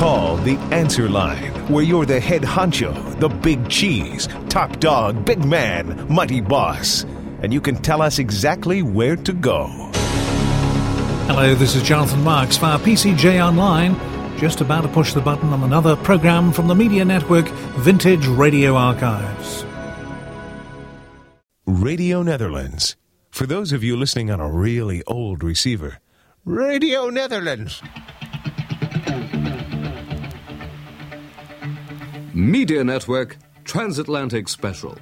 call the Answer Line, where you're the head honcho, the big cheese, top dog, big man, mighty boss, and you can tell us exactly where to go. Hello, this is Jonathan Marks via PCJ Online, just about to push the button on another programme from the media network Vintage Radio Archives. Radio Netherlands. For those of you listening on a really old receiver, Radio Netherlands. Media Network Transatlantic Special.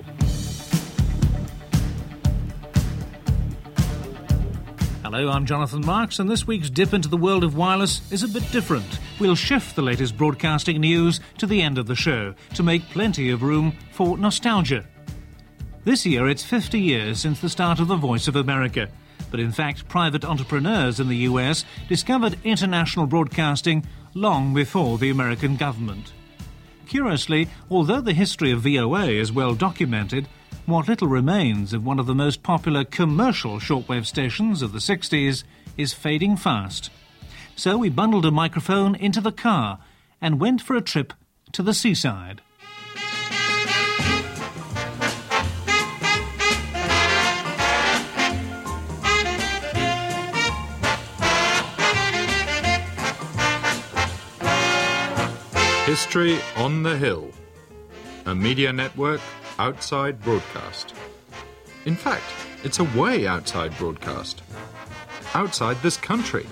Hello, I'm Jonathan Marks, and this week's dip into the world of wireless is a bit different. We'll shift the latest broadcasting news to the end of the show to make plenty of room for nostalgia. This year it's 50 years since the start of the Voice of America, but in fact private entrepreneurs in the US discovered international broadcasting long before the American government. Curiously, although the history of VOA is well documented, what little remains of one of the most popular commercial shortwave stations of the 60s is fading fast. So we bundled a microphone into the car and went for a trip to the seaside. History on the Hill, a media network outside broadcast. In fact, it's a way outside broadcast. Outside this country.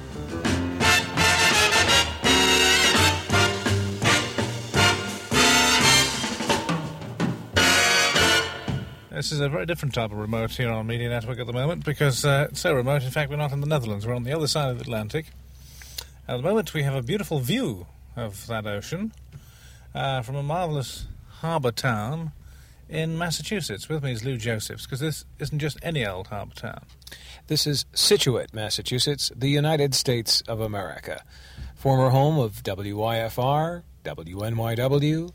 This is a very different type of remote here on Media Network at the moment because it's so remote, in fact, we're not in the Netherlands. We're on the other side of the Atlantic. At the moment, we have a beautiful view of that ocean from a marvellous harbour town in Massachusetts. With me is Lou Josephs, because this isn't just any old harbour town. This is Scituate, Massachusetts, the United States of America. Former home of WYFR, WNYW,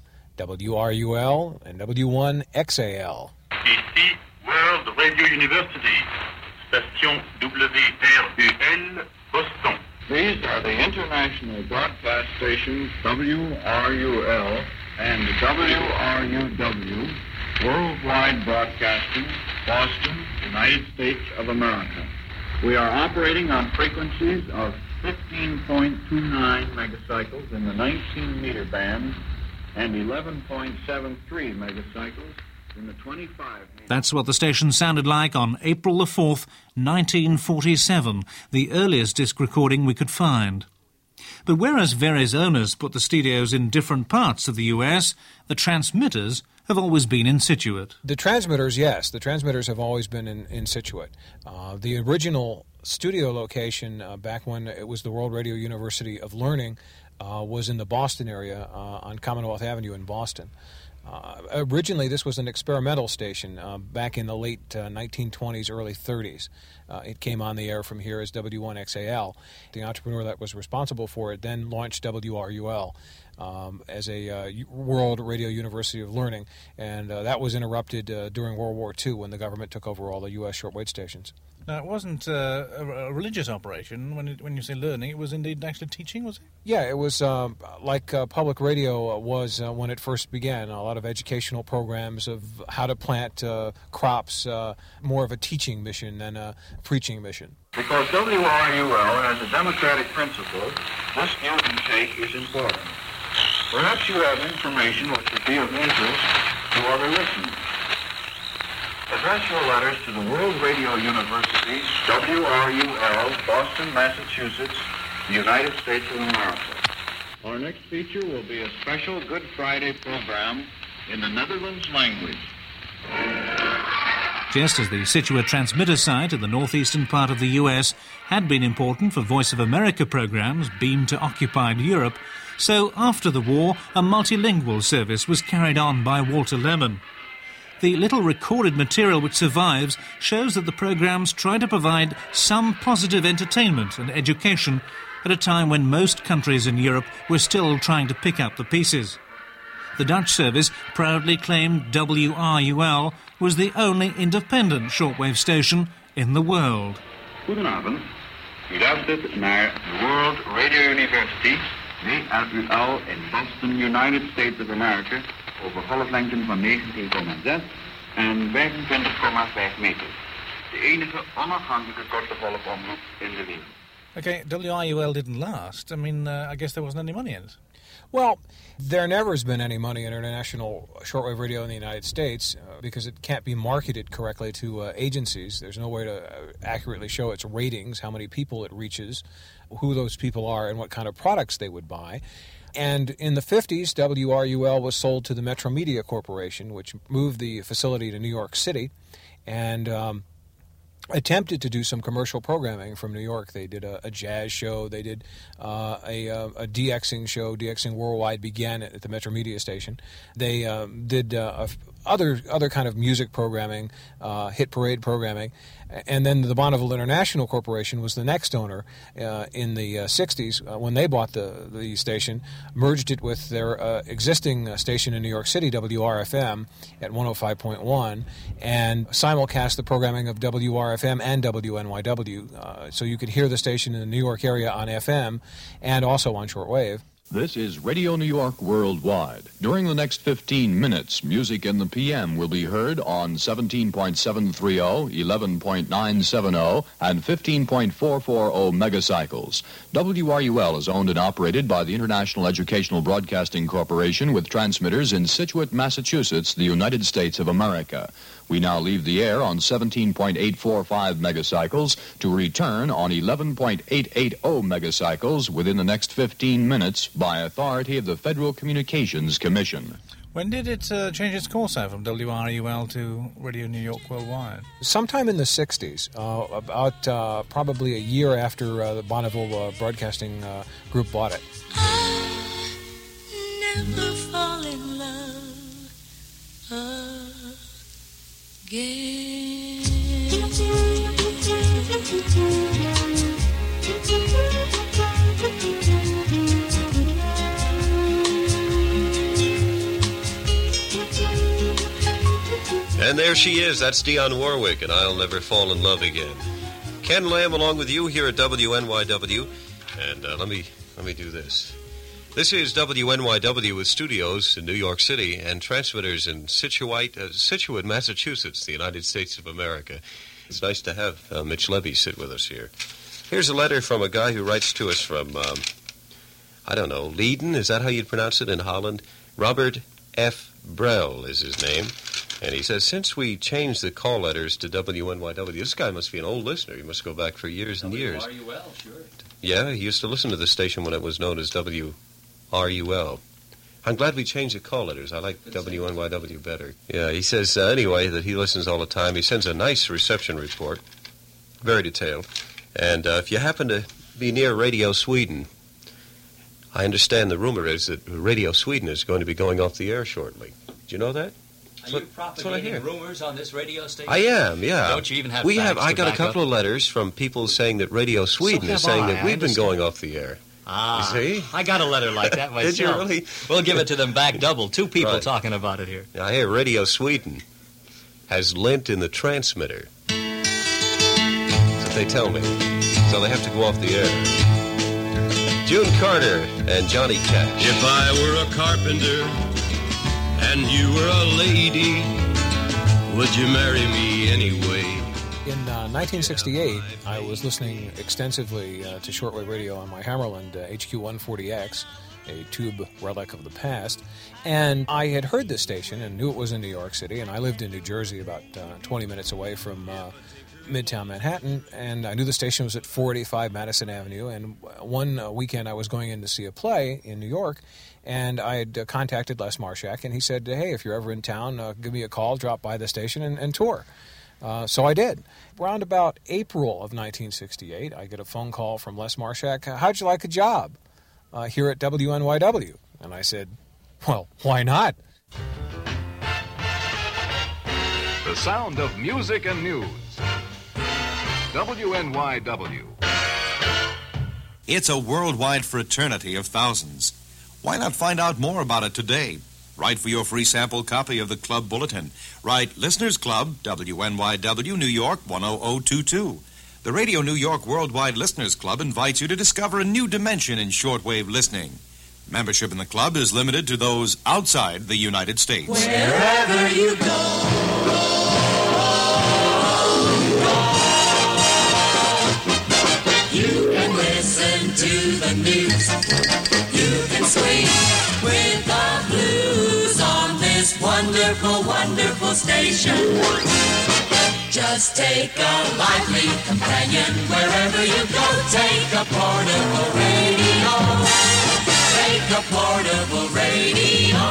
WRUL, and W1XAL. Ici, World Radio University, station WRUL, Boston. These are the international broadcast stations WRUL and WRUW, Worldwide Broadcasting, Boston, United States of America. We are operating on frequencies of 15.29 megacycles in the 19-meter band and 11.73 megacycles in the 25-meter. That's what the station sounded like on April the 4th, 1947, the earliest disc recording we could find. But whereas various owners put the studios in different parts of the US, the transmitters have always been in Scituate. The transmitters, yes. The transmitters have always been in Scituate. The original studio location, back when it was the World Radio University of Learning, was in the Boston area on Commonwealth Avenue in Boston. Originally, this was an experimental station back in the late 1920s, early 30s. It came on the air from here as W1XAL. The entrepreneur that was responsible for it then launched WRUL as a World Radio University of Learning, and that was interrupted during World War II when the government took over all the U.S. shortwave stations. Now, it wasn't a religious operation. When you say learning, it was indeed actually teaching, was it? Yeah, it was like public radio was when it first began. A lot of educational programs of how to plant crops, more of a teaching mission than a preaching mission. Because WRUL has a democratic principle, this give and take is important. Perhaps you have information which would be of interest to other listeners. Address your letters to the World Radio University, WRUL, Boston, Massachusetts, the United States of America. Our next feature will be a special Good Friday program in the Netherlands language. Just as the Scituate transmitter site in the northeastern part of the US had been important for Voice of America programs beamed to occupied Europe, so after the war a multilingual service was carried on by Walter Lemon. The little recorded material which survives shows that the programs try to provide some positive entertainment and education at a time when most countries in Europe were still trying to pick up the pieces. The Dutch service proudly claimed WRUL was the only independent shortwave station in the world. Goedenavond. U luistert naar de World Radio University, WRUL in Boston, United States of America, over golflengten van 19,6 en 25,5 meter. De enige onafhankelijke korte golfomroep in de wereld. Okay, WRUL didn't last. I mean, I guess there wasn't any money in it. Well, there never has been any money in international shortwave radio in the United States because it can't be marketed correctly to agencies. There's no way to accurately show its ratings, how many people it reaches, who those people are, and what kind of products they would buy. And in the 50s, WRUL was sold to the Metro Media Corporation, which moved the facility to New York City and attempted to do some commercial programming from New York. They did a jazz show. They did a DXing show. DXing Worldwide began at the Metro Media Station. They did other kind of music programming, hit parade programming. And then the Bonneville International Corporation was the next owner in the 60s when they bought the station, merged it with their existing station in New York City, WRFM, at 105.1, and simulcast the programming of WRFM and WNYW. So you could hear the station in the New York area on FM and also on shortwave. This is Radio New York Worldwide. During the next 15 minutes, music in the PM will be heard on 17.730, 11.970, and 15.440 megacycles. WRUL is owned and operated by the International Educational Broadcasting Corporation with transmitters in Scituate, Massachusetts, the United States of America. We now leave the air on 17.845 megacycles to return on 11.880 megacycles within the next 15 minutes by authority of the Federal Communications Commission. When did it change its course out from WRUL to Radio New York Worldwide? Sometime in the 60s, about probably a year after the Bonneville Broadcasting Group bought it. I never fall in love again. And there she is. That's Dionne Warwick, and I'll Never Fall in Love Again. Ken Lamb along with you here at WNYW. And let me do this. This is WNYW with studios in New York City and transmitters in Scituate, Massachusetts, the United States of America. It's nice to have Mitch Levy sit with us here. Here's a letter from a guy who writes to us from, Leiden, is that how you'd pronounce it in Holland? Robert F. Brell is his name. And he says, since we changed the call letters to WNYW, this guy must be an old listener. He must go back for years and years. WRUL, sure. Yeah, he used to listen to the station when it was known as WRUL. I'm glad we changed the call letters. I like WNYW better. Yeah, he says, anyway, that he listens all the time. He sends a nice reception report, very detailed. And if you happen to be near Radio Sweden, I understand the rumor is that Radio Sweden is going to be going off the air shortly. Do you know that? Are you propagating rumors on this radio station? I am, yeah. Don't you even have facts I got a couple of letters from people saying that Radio Sweden is saying that we've been going off the air. Ah, you see? I got a letter like that myself. Did you really? We'll give it to them back double. Two people talking about it here. I hear Radio Sweden has lint in the transmitter. That's what they tell me. So they have to go off the air. June Carter and Johnny Cash. If I were a carpenter and you were a lady, would you marry me anyway? In 1968, I was listening extensively to shortwave radio on my Hammerland HQ-140X, a tube relic of the past, and I had heard this station and knew it was in New York City, and I lived in New Jersey about 20 minutes away from Midtown Manhattan, and I knew the station was at 485 Madison Avenue, and one weekend I was going in to see a play in New York, and I had contacted Les Marshak, and he said, hey, if you're ever in town, give me a call, drop by the station and tour. So I did. Around about April of 1968, I get a phone call from Les Marshak, how'd you like a job here at WNYW? And I said, well, why not? The sound of music and news. WNYW. It's a worldwide fraternity of thousands. Why not find out more about it today? Write for your free sample copy of the Club Bulletin. Write Listeners Club, WNYW, New York, 10022. The Radio New York Worldwide Listeners Club invites you to discover a new dimension in shortwave listening. Membership in the club is limited to those outside the United States. Wherever you go, you can listen to the news. You can swing with the blues on this wonderful, wonderful station. Just take a lively companion wherever you go. Take a portable radio. Take a portable radio.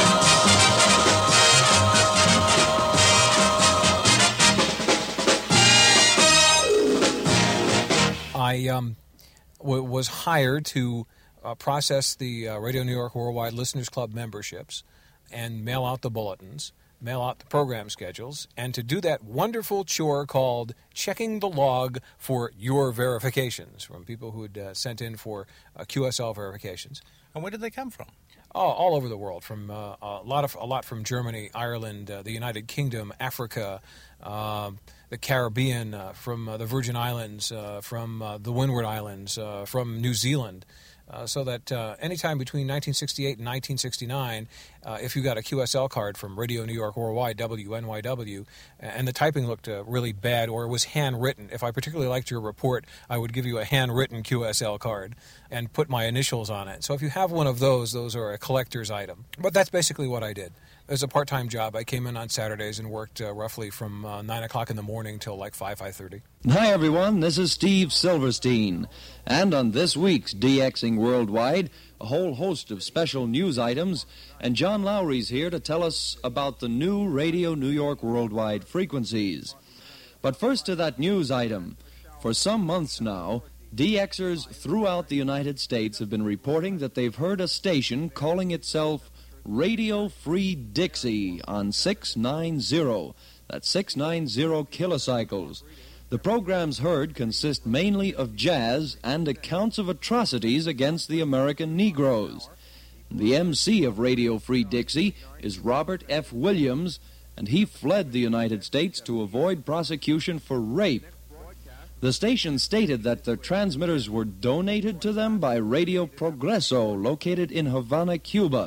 I was hired to process the Radio New York Worldwide Listeners Club memberships and mail out the bulletins, mail out the program schedules, and to do that wonderful chore called checking the log for your verifications from people who had sent in for QSL verifications. And where did they come from? Oh, all over the world, from a lot from Germany, Ireland, the United Kingdom, Africa, the Caribbean, from the Virgin Islands, from the Windward Islands, from New Zealand. So that anytime between 1968 and 1969, if you got a QSL card from Radio New York Worldwide, WNYW, and the typing looked really bad or was handwritten, if I particularly liked your report, I would give you a handwritten QSL card and put my initials on it. So if you have one of those are a collector's item. But that's basically what I did. It was a part-time job. I came in on Saturdays and worked roughly from 9 o'clock in the morning till like 5:30. Hi, everyone. This is Steve Silverstein. And on this week's DXing Worldwide, a whole host of special news items. And John Lowry's here to tell us about the new Radio New York Worldwide frequencies. But first to that news item. For some months now, DXers throughout the United States have been reporting that they've heard a station calling itself Radio Free Dixie on 690. That's 690 kilocycles. The programs heard consist mainly of jazz and accounts of atrocities against the American Negroes. The MC of Radio Free Dixie is Robert F. Williams, and he fled the United States to avoid prosecution for rape. The station stated that the transmitters were donated to them by Radio Progreso, located in Havana, Cuba.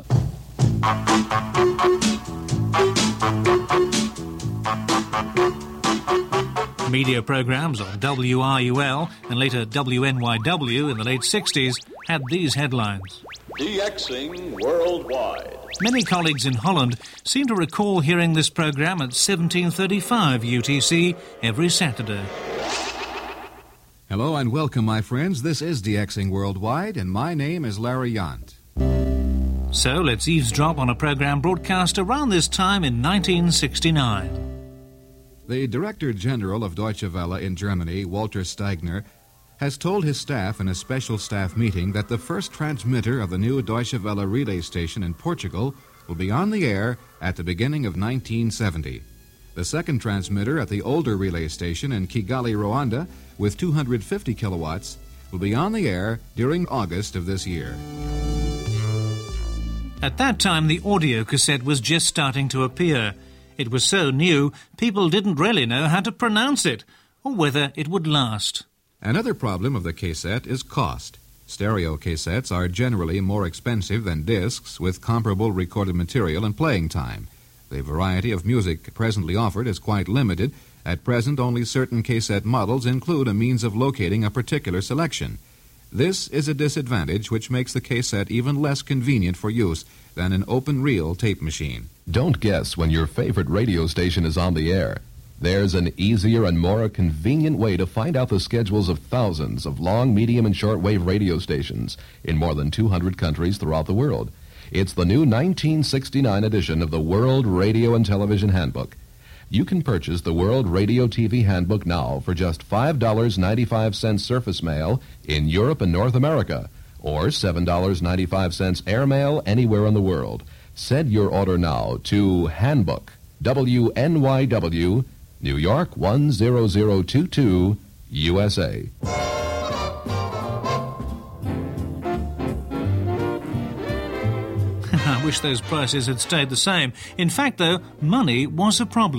Media programs on WRUL and later WNYW in the late 60s had these headlines. DXing Worldwide. Many colleagues in Holland seem to recall hearing this program at 1735 UTC every Saturday. Hello and welcome, my friends. This is DXing Worldwide, and my name is Larry Yant. So let's eavesdrop on a program broadcast around this time in 1969. The Director General of Deutsche Welle in Germany, Walter Steigner, has told his staff in a special staff meeting that the first transmitter of the new Deutsche Welle relay station in Portugal will be on the air at the beginning of 1970. The second transmitter at the older relay station in Kigali, Rwanda, with 250 kilowatts, will be on the air during August of this year. At that time, the audio cassette was just starting to appear. It was so new, people didn't really know how to pronounce it, or whether it would last. Another problem of the cassette is cost. Stereo cassettes are generally more expensive than discs with comparable recorded material and playing time. The variety of music presently offered is quite limited. At present, only certain cassette models include a means of locating a particular selection. This is a disadvantage which makes the cassette even less convenient for use than an open-reel tape machine. Don't guess when your favorite radio station is on the air. There's an easier and more convenient way to find out the schedules of thousands of long, medium, and shortwave radio stations in more than 200 countries throughout the world. It's the new 1969 edition of the World Radio and Television Handbook. You can purchase the World Radio TV Handbook now for just $5.95 surface mail in Europe and North America, or $7.95 airmail anywhere in the world. Send your order now to Handbook, WNYW, New York 10022, USA. I wish those prices had stayed the same. In fact, though, money was a problem.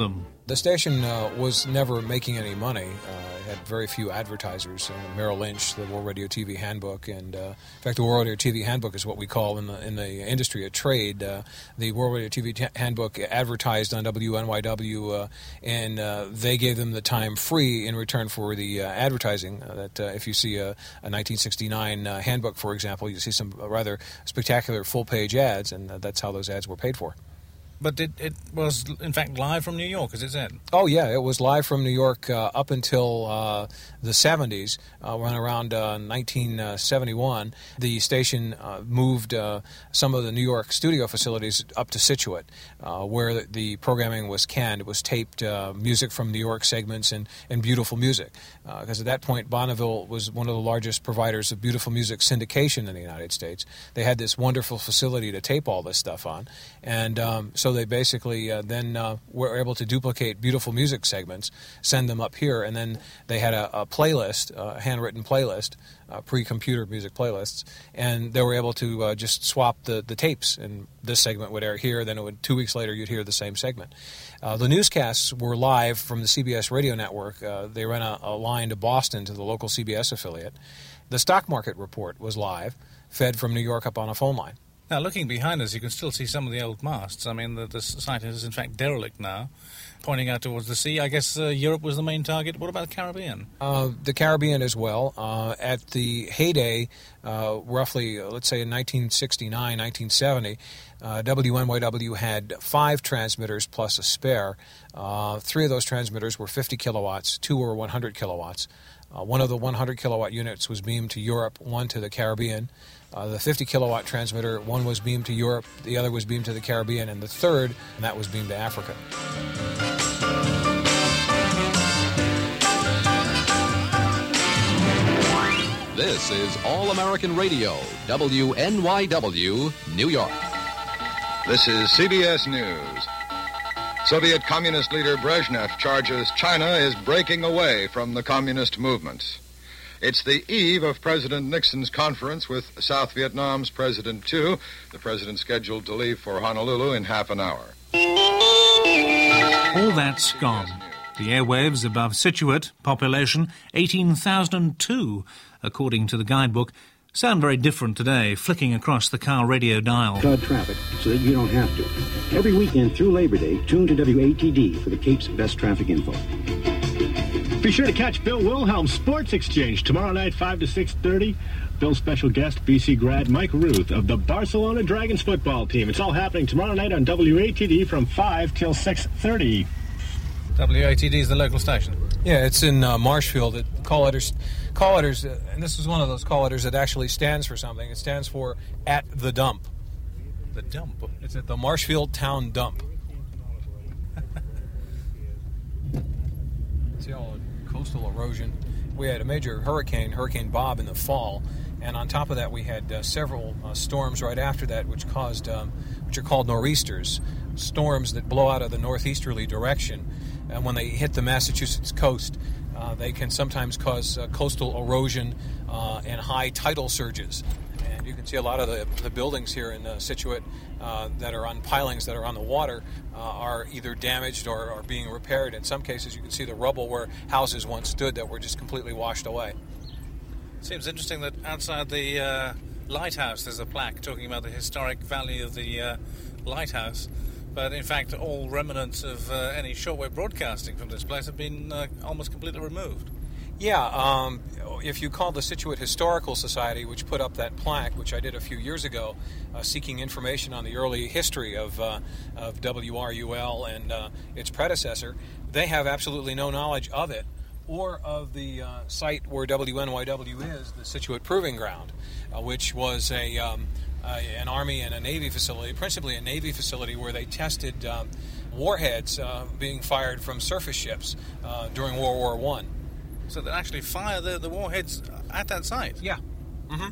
The station was never making any money. It had very few advertisers. Merrill Lynch, the World Radio TV Handbook, and in fact, the World Radio TV Handbook is what we call in the industry a trade. The World Radio TV Handbook advertised on WNYW, and they gave them the time free in return for the advertising. That if you see a 1969 handbook, for example, you see some rather spectacular full-page ads, and that's how those ads were paid for. But it was, in fact, live from New York, as it said. Oh, yeah, it was live from New York up until the 70s. Around 1971, the station moved some of the New York studio facilities up to Scituate, where the programming was canned. It was taped music from New York segments and beautiful music. Because at that point, Bonneville was one of the largest providers of beautiful music syndication in the United States. They had this wonderful facility to tape all this stuff on. And so they basically then were able to duplicate beautiful music segments, send them up here, and then they had a playlist, a handwritten playlist, pre-computer music playlists, and they were able to just swap the tapes, and this segment would air here, then 2 weeks later you'd hear the same segment. The newscasts were live from the CBS radio network. They ran a line to Boston to the local CBS affiliate. The stock market report was live, fed from New York up on a phone line. Now, looking behind us, you can still see some of the old masts. I mean, the site is, in fact, derelict now, pointing out towards the sea. I guess Europe was the main target. What about the Caribbean? The Caribbean as well. At the heyday, roughly, let's say in 1969, 1970, WNYW had 5 transmitters plus a spare. 3 of those transmitters were 50 kilowatts, 2 were 100 kilowatts. One of the 100 kilowatt units was beamed to Europe, one to the Caribbean. The 50 kilowatt transmitter, one was beamed to Europe, the other was beamed to the Caribbean, and the third, and that was beamed to Africa. This is All American Radio, WNYW, New York. This is CBS News. Soviet Communist leader Brezhnev charges China is breaking away from the communist movement. It's the eve of President Nixon's conference with South Vietnam's President Tu, the president scheduled to leave for Honolulu in half an hour. All that's gone. The airwaves above Scituate, population 18,002, according to the guidebook, sound very different today, flicking across the car radio dial. Flood traffic so that you don't have to. Every weekend through Labor Day, tune to WATD for the Cape's best traffic info. Be sure to catch Bill Wilhelm's Sports Exchange tomorrow night, 5 to 6:30. Bill's special guest, BC grad Mike Ruth of the Barcelona Dragons football team. It's all happening tomorrow night on WATD from 5 till 6:30. WATD is the local station. Yeah, it's in Marshfield. Call letters, and this is one of those call letters that actually stands for something. It stands for at the dump. The dump? It's at the Marshfield Town Dump. See all the coastal erosion. We had a major hurricane, Hurricane Bob, in the fall, and on top of that we had several storms right after that, which caused, which are called nor'easters, storms that blow out of the northeasterly direction, and when they hit the Massachusetts coast, they can sometimes cause coastal erosion and high tidal surges. And you can see a lot of the buildings here in Scituate that are on pilings that are on the water are either damaged or are being repaired. In some cases, you can see the rubble where houses once stood that were just completely washed away. Seems interesting that outside the lighthouse there's a plaque talking about the historic value of the lighthouse. But in fact, all remnants of any shortwave broadcasting from this place have been almost completely removed. Yeah, if you call the Scituate Historical Society, which put up that plaque, which I did a few years ago, seeking information on the early history of WRUL and its predecessor, they have absolutely no knowledge of it or of the site where WNYW is, the Scituate Proving Ground, which was an Army and a Navy facility, principally a Navy facility where they tested warheads being fired from surface ships during World War I. So they actually fire the warheads at that site? Yeah. Mm-hmm.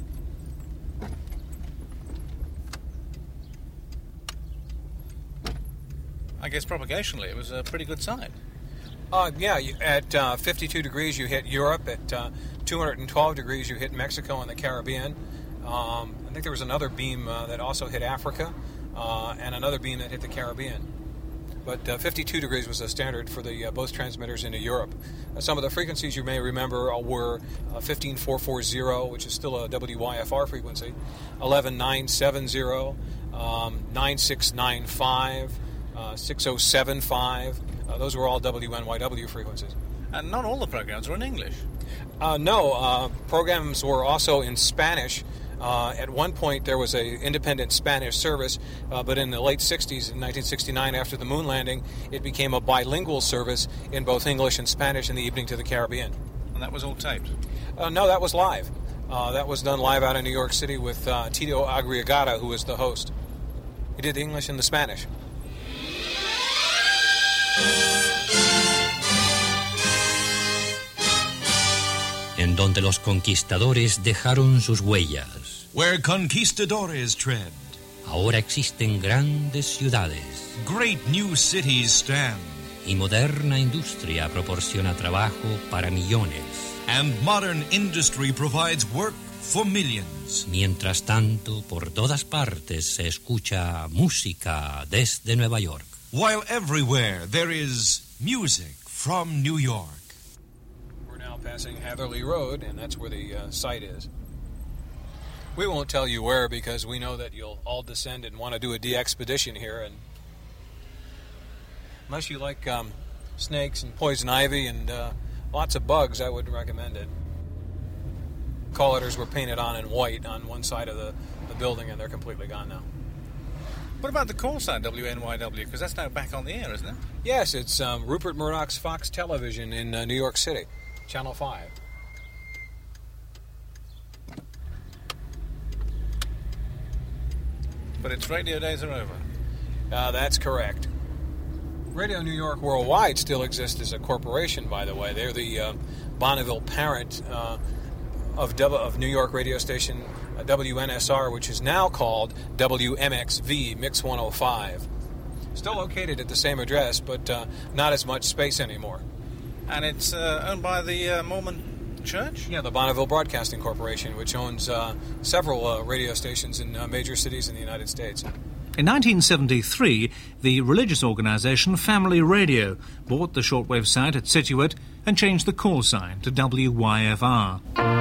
I guess propagationally it was a pretty good site. Yeah, at 52 degrees you hit Europe, at 212 degrees you hit Mexico and the Caribbean. I think there was another beam that also hit Africa, and another beam that hit the Caribbean. but 52 degrees was a standard for the both transmitters into Europe. Some of the frequencies you may remember were 15440, which is still a WYFR frequency, 11970, 9695, 6075. Those were all WNYW frequencies. And not all the programs were in English. No, programs were also in Spanish. At one point, there was an independent Spanish service, but in the late 60s, in 1969, after the moon landing, it became a bilingual service in both English and Spanish in the evening to the Caribbean. And that was all taped? No, that was live. That was done live out in New York City with Tito Agriagata, who was the host. He did the English and the Spanish. En donde los conquistadores dejaron sus huellas. Where conquistadores tread. Ahora existen grandes ciudades. Great new cities stand. Y moderna industria proporciona trabajo para millones. And modern industry provides work for millions. Mientras tanto, por todas partes se escucha música desde Nueva York. While everywhere there is music from New York. Passing Hatherley Road, and that's where the site is. We won't tell you where because we know that you'll all descend and want to do a de-expedition here, and unless you like snakes and poison ivy and lots of bugs, I wouldn't recommend it. Call letters were painted on in white on one side of the building, and they're completely gone now. What about the call sign, WNYW? Because that's now back on the air, isn't it? Yes, it's Rupert Murdoch's Fox Television in New York City. Channel 5. But its radio days are over. That's correct. Radio New York Worldwide still exists as a corporation, by the way. They're the Bonneville parent of New York radio station WNSR, which is now called WMXV, Mix 105. Still located at the same address, but not as much space anymore. And it's owned by the Mormon Church? Yeah, the Bonneville Broadcasting Corporation, which owns several radio stations in major cities in the United States. In 1973, the religious organization Family Radio bought the shortwave site at Scituate and changed the call sign to WYFR.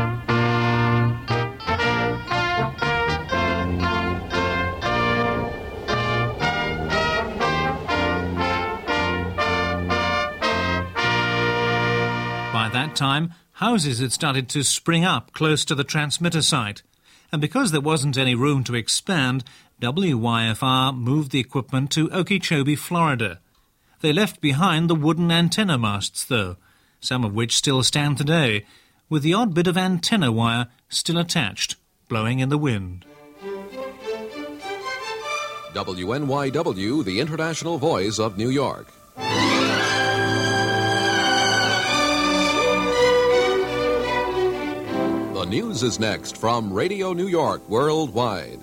By that time, houses had started to spring up close to the transmitter site, and because there wasn't any room to expand, WYFR moved the equipment to Okeechobee, Florida. They left behind the wooden antenna masts, though, some of which still stand today, with the odd bit of antenna wire still attached, blowing in the wind. WNYW, the international voice of New York. The news is next from Radio New York Worldwide.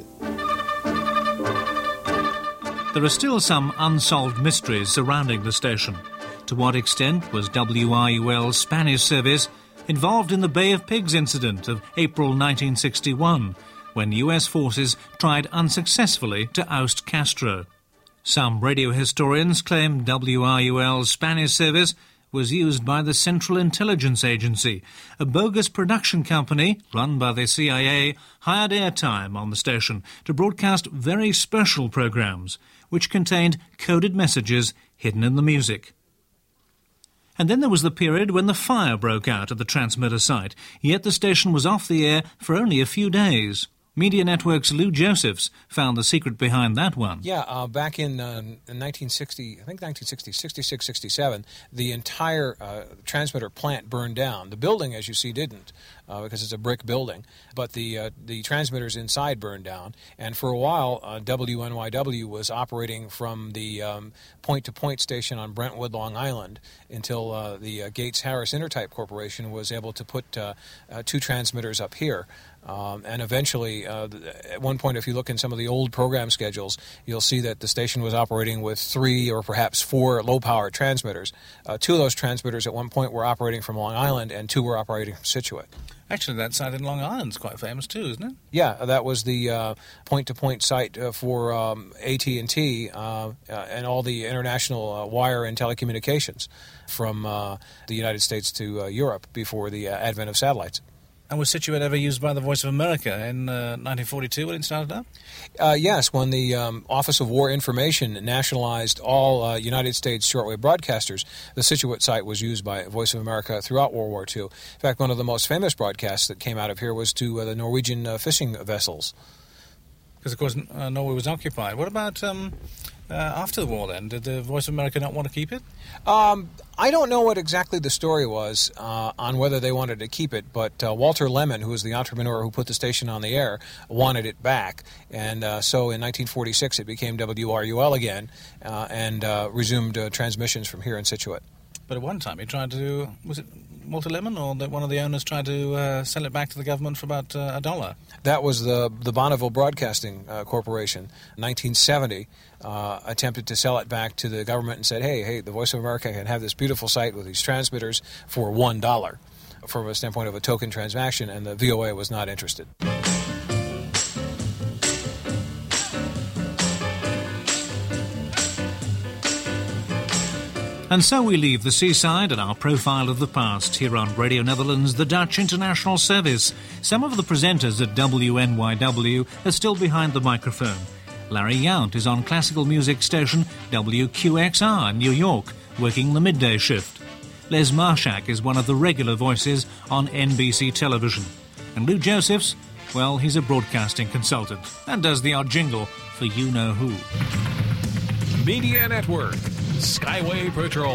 There are still some unsolved mysteries surrounding the station. To what extent was WRUL's Spanish service involved in the Bay of Pigs incident of April 1961, when U.S. forces tried unsuccessfully to oust Castro? Some radio historians claim WRUL's Spanish service was used by the Central Intelligence Agency, a bogus production company run by the CIA, hired airtime on the station to broadcast very special programs, which contained coded messages hidden in the music. And then there was the period when the fire broke out at the transmitter site, yet the station was off the air for only a few days. Media Network's Lou Josephs found the secret behind that one. Yeah, back in 1960, I think 1960, 66, 67, the entire transmitter plant burned down. The building, as you see, didn't, because it's a brick building, but the transmitters inside burned down. And for a while, WNYW was operating from the point-to-point station on Brentwood, Long Island, until the Gates Harris Intertype Corporation was able to put two transmitters up here. And eventually, at one point, if you look in some of the old program schedules, you'll see that the station was operating with 3 or perhaps 4 low-power transmitters. 2 of those transmitters at one point were operating from Long Island, and 2 were operating from Scituate. Actually, that site in Long Island is quite famous too, isn't it? Yeah, that was the point-to-point site for AT&T and all the international wire and telecommunications from the United States to Europe before the advent of satellites. And was Scituate ever used by the Voice of America in 1942 when it started up? Yes, when the Office of War Information nationalized all United States shortwave broadcasters, the Scituate site was used by Voice of America throughout World War II. In fact, one of the most famous broadcasts that came out of here was to the Norwegian fishing vessels. Because, of course, Norway was occupied. What about after the war, then? Did the Voice of America not want to keep it? I don't know what exactly the story was on whether they wanted to keep it, but Walter Lemon, who was the entrepreneur who put the station on the air, wanted it back. And so in 1946 it became WRUL again and resumed transmissions from here in Scituate. But at one time he tried to, was it Walter Lemon or that one of the owners tried to sell it back to the government for about $1? That was the Bonneville Broadcasting Corporation, 1970. Attempted to sell it back to the government and said, hey, the Voice of America can have this beautiful site with these transmitters for $1 from a standpoint of a token transaction, and the VOA was not interested. And so we leave the seaside and our profile of the past here on Radio Netherlands, the Dutch International Service. Some of the presenters at WNYW are still behind the microphone. Larry Yount is on classical music station WQXR in New York, working the midday shift. Les Marshak is one of the regular voices on NBC television. And Lou Josephs, well, he's a broadcasting consultant and does the odd jingle for you-know-who. Media Network, Skyway Patrol.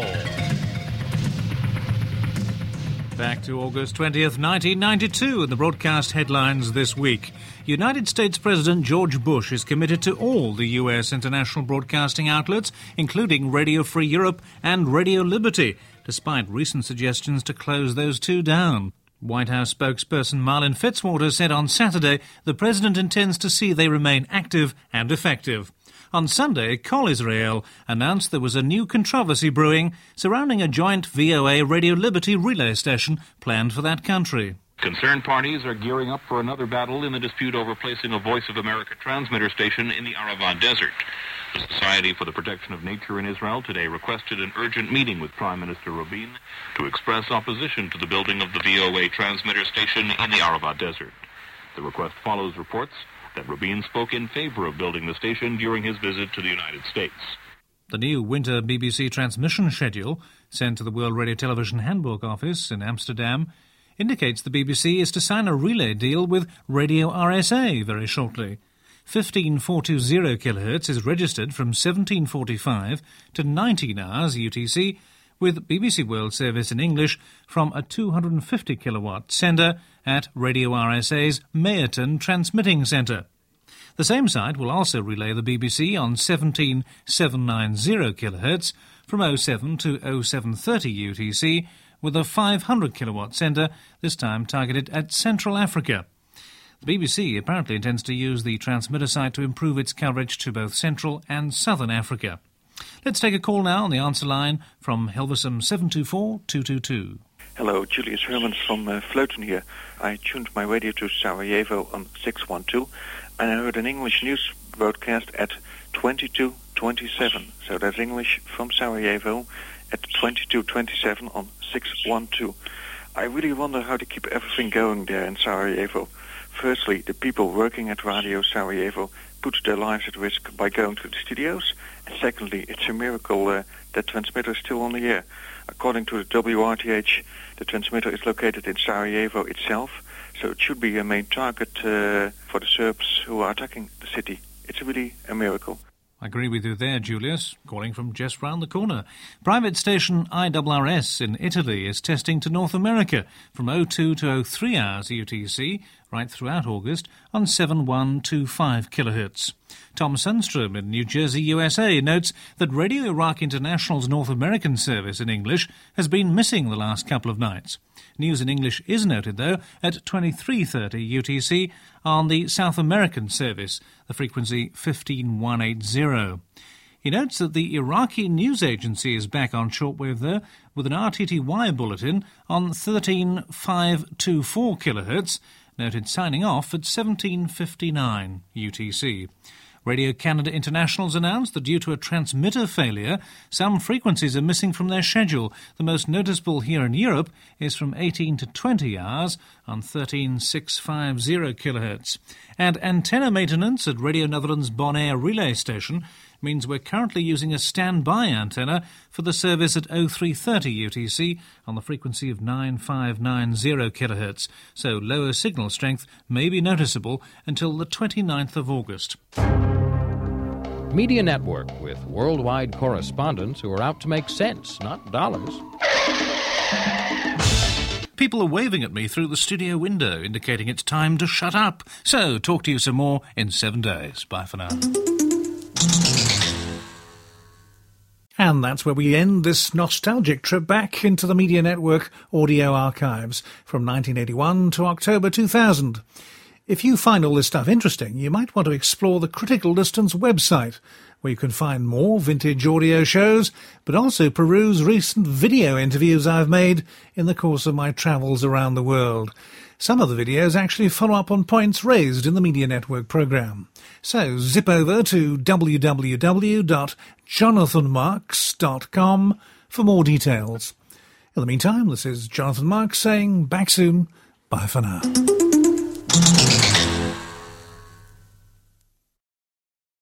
Back to August 20th, 1992, and the broadcast headlines this week. United States President George Bush is committed to all the U.S. international broadcasting outlets, including Radio Free Europe and Radio Liberty, despite recent suggestions to close those 2 down. White House spokesperson Marlin Fitzwater said on Saturday the president intends to see they remain active and effective. On Sunday, Kol Israel announced there was a new controversy brewing surrounding a joint VOA Radio Liberty relay station planned for that country. Concerned parties are gearing up for another battle in the dispute over placing a Voice of America transmitter station in the Arava Desert. The Society for the Protection of Nature in Israel today requested an urgent meeting with Prime Minister Rabin to express opposition to the building of the VOA transmitter station in the Arava Desert. The request follows reports that Rabin spoke in favor of building the station during his visit to the United States. The new winter BBC transmission schedule, sent to the World Radio Television Handbook Office in Amsterdam, indicates the BBC is to sign a relay deal with Radio RSA very shortly. 15420 kHz is registered from 1745 to 19 hours UTC, with BBC World Service in English from a 250 kilowatt sender at Radio RSA's Mayerton Transmitting Centre. The same site will also relay the BBC on 17790 kHz from 07 to 0730 UTC, with a 500 kilowatt sender, this time targeted at Central Africa. The BBC apparently intends to use the transmitter site to improve its coverage to both Central and Southern Africa. Let's take a call now on the answer line from Hilversum 724-222. Hello, Julius Hermans from Vleuten here. I tuned my radio to Sarajevo on 612, and I heard an English news broadcast at 2227. So that's English from Sarajevo at 2227 on 612. I really wonder how to keep everything going there in Sarajevo. Firstly, the people working at Radio Sarajevo put their lives at risk by going to the studios. And secondly, it's a miracle that transmitter is still on the air. According to the WRTH, the transmitter is located in Sarajevo itself, so it should be a main target for the Serbs who are attacking the city. It's really a miracle. I agree with you there, Julius, calling from just round the corner. Private station IRRS in Italy is testing to North America from 02 to 03 hours UTC right throughout August on 7125 kHz. Tom Sundstrom in New Jersey, USA, notes that Radio Iraq International's North American service in English has been missing the last couple of nights. News in English is noted, though, at 23:30 UTC on the South American service, the frequency 15180. He notes that the Iraqi news agency is back on shortwave, though, with an RTTY bulletin on 13524 kHz, noted signing off at 17:59 UTC. Radio Canada International's announced that due to a transmitter failure, some frequencies are missing from their schedule. The most noticeable here in Europe is from 18 to 20 hours on 13650 kHz. And antenna maintenance at Radio Netherlands Bonaire relay station means we're currently using a standby antenna for the service at 0330 UTC on the frequency of 9590 kHz, so lower signal strength may be noticeable until the 29th of August. Media Network, with worldwide correspondents who are out to make cents, not dollars. People are waving at me through the studio window, indicating it's time to shut up. So, talk to you some more in 7 days. Bye for now. And that's where we end this nostalgic trip back into the Media Network audio archives from 1981 to October 2000. If you find all this stuff interesting, you might want to explore the Critical Distance website, where you can find more vintage audio shows, but also peruse recent video interviews I've made in the course of my travels around the world. Some of the videos actually follow up on points raised in the Media Network programme. So zip over to www.jonathanmarks.com for more details. In the meantime, this is Jonathan Marks saying back soon. Bye for now.